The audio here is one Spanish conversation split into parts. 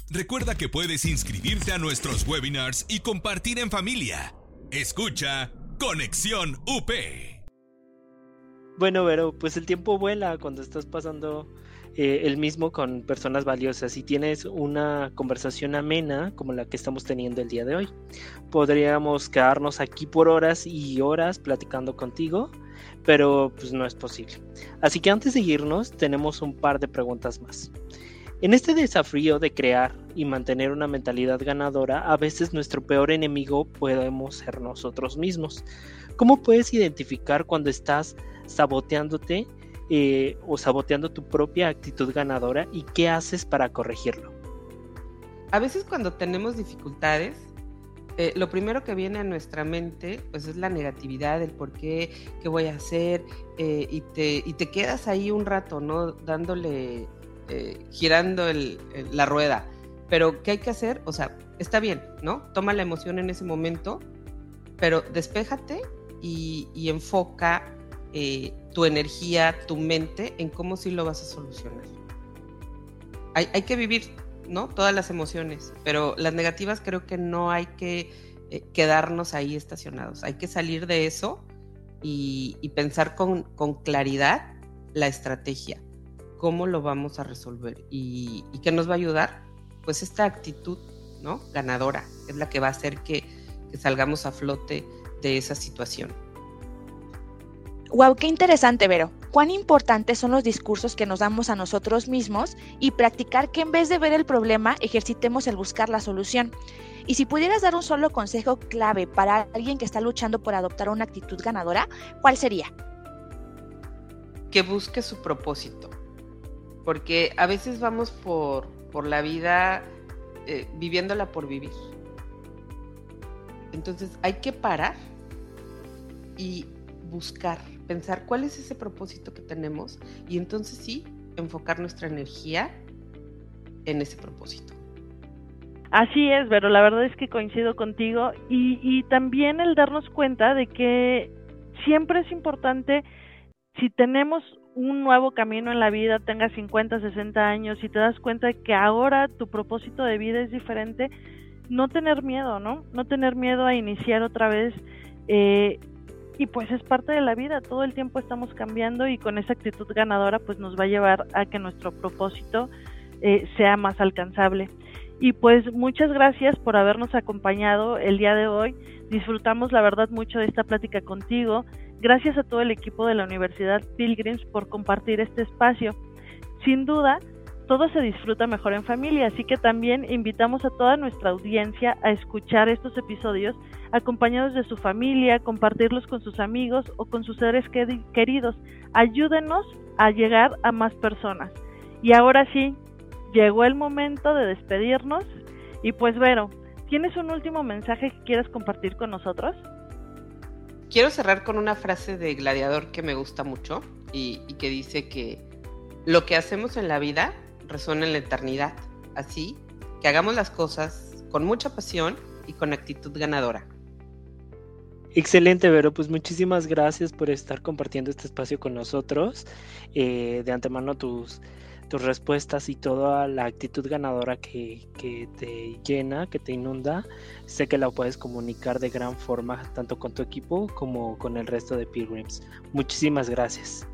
Recuerda que puedes inscribirte a nuestros webinars y compartir en familia. Escucha Conexión UP. Bueno, Vero, pues el tiempo vuela cuando estás pasando el mismo con personas valiosas y tienes una conversación amena como la que estamos teniendo el día de hoy. Podríamos quedarnos aquí por horas y horas platicando contigo, pero pues no es posible. Así que antes de irnos, tenemos un par de preguntas más. En este desafío de crear y mantener una mentalidad ganadora, a veces nuestro peor enemigo podemos ser nosotros mismos. ¿Cómo puedes identificar cuando estás saboteándote o saboteando tu propia actitud ganadora y qué haces para corregirlo? A veces cuando tenemos dificultades, lo primero que viene a nuestra mente pues es la negatividad, el por qué voy a hacer, y te quedas ahí un rato, ¿no? Dándole, girando la rueda. Pero ¿qué hay que hacer? O sea, está bien, ¿no? Toma la emoción en ese momento, pero despéjate y enfoca tu energía, tu mente en cómo sí lo vas a solucionar. Hay que vivir, ¿no? Todas las emociones, pero las negativas creo que no hay que quedarnos ahí estacionados. Hay que salir de eso y pensar con claridad la estrategia, cómo lo vamos a resolver y qué nos va a ayudar. Pues esta actitud, ¿no? Ganadora es la que va a hacer que salgamos a flote de esa situación. Wow, qué interesante, Vero. Cuán importantes son los discursos que nos damos a nosotros mismos y practicar que en vez de ver el problema, ejercitemos el buscar la solución. Y si pudieras dar un solo consejo clave para alguien que está luchando por adoptar una actitud ganadora, ¿cuál sería? Que busque su propósito, porque a veces vamos por la vida viviéndola por vivir. Entonces hay que parar y buscar, pensar cuál es ese propósito que tenemos y entonces sí, enfocar nuestra energía en ese propósito. Así es, Vero, la verdad es que coincido contigo y también el darnos cuenta de que siempre es importante, si tenemos un nuevo camino en la vida, tengas 50, 60 años y te das cuenta de que ahora tu propósito de vida es diferente, no tener miedo, ¿no? No tener miedo a iniciar otra vez, y pues es parte de la vida, todo el tiempo estamos cambiando y con esa actitud ganadora pues nos va a llevar a que nuestro propósito sea más alcanzable. Y pues muchas gracias por habernos acompañado el día de hoy, disfrutamos la verdad mucho de esta plática contigo, gracias a todo el equipo de la Universidad Pilgrims por compartir este espacio. Sin duda, todo se disfruta mejor en familia, así que también invitamos a toda nuestra audiencia a escuchar estos episodios acompañados de su familia, compartirlos con sus amigos o con sus seres queridos. Ayúdenos a llegar a más personas. Y ahora sí, llegó el momento de despedirnos. Y pues, Vero, ¿tienes un último mensaje que quieras compartir con nosotros? Quiero cerrar con una frase de Gladiador que me gusta mucho y que dice que lo que hacemos en la vida resuena en la eternidad. Así que hagamos las cosas con mucha pasión y con actitud ganadora. Excelente, Vero, pues muchísimas gracias por estar compartiendo este espacio con nosotros. De antemano tus respuestas y toda la actitud ganadora que te llena, que te inunda, sé que la puedes comunicar de gran forma tanto con tu equipo como con el resto de Pilgrims. Muchísimas gracias.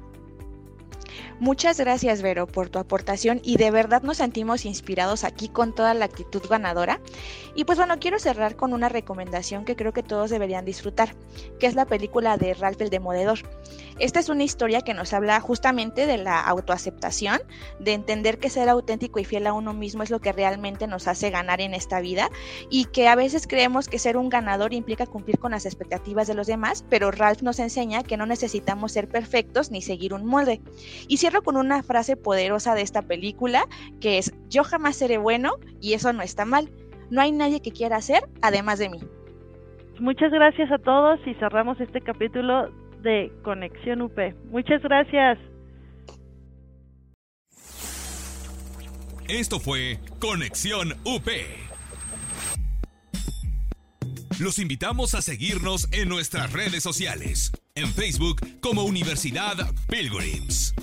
Muchas gracias, Vero, por tu aportación y de verdad nos sentimos inspirados aquí con toda la actitud ganadora. Y pues bueno, quiero cerrar con una recomendación que creo que todos deberían disfrutar, que es la película de Ralph el Demoledor. Esta es una historia que nos habla justamente de la autoaceptación, de entender que ser auténtico y fiel a uno mismo es lo que realmente nos hace ganar en esta vida y que a veces creemos que ser un ganador implica cumplir con las expectativas de los demás, pero Ralph nos enseña que no necesitamos ser perfectos ni seguir un molde. Y cierro con una frase poderosa de esta película, que es: yo jamás seré bueno y eso no está mal. No hay nadie que quiera ser además de mí. Muchas gracias a todos y cerramos este capítulo de Conexión UP. Muchas gracias. Esto fue Conexión UP. Los invitamos a seguirnos en nuestras redes sociales. En Facebook como Universidad Pilgrims.